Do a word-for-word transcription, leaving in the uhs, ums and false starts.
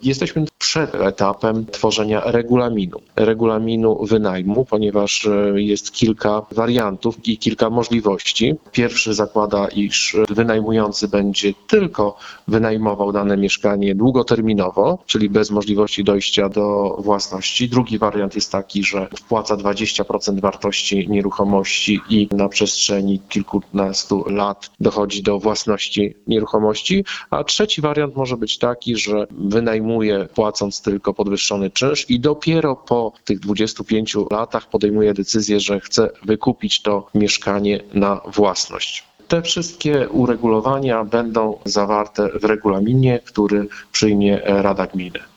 Jesteśmy przed etapem tworzenia regulaminu. Regulaminu wynajmu, ponieważ jest kilka wariantów i kilka możliwości. Pierwszy zakłada, iż wynajmujący będzie tylko wynajmował dane mieszkanie długoterminowo, czyli bez możliwości dojścia do własności. Drugi wariant jest taki, że wpłaca dwadzieścia procent wartości nieruchomości i na przestrzeni kilkunastu lat dochodzi do własności nieruchomości. A trzeci wariant może być taki, że wynajmuje płacąc tylko podwyższony czynsz i dopiero po tych dwudziestu pięciu latach podejmuje decyzję, że chce wykupić to mieszkanie na własność. Te wszystkie uregulowania będą zawarte w regulaminie, który przyjmie Rada Gminy.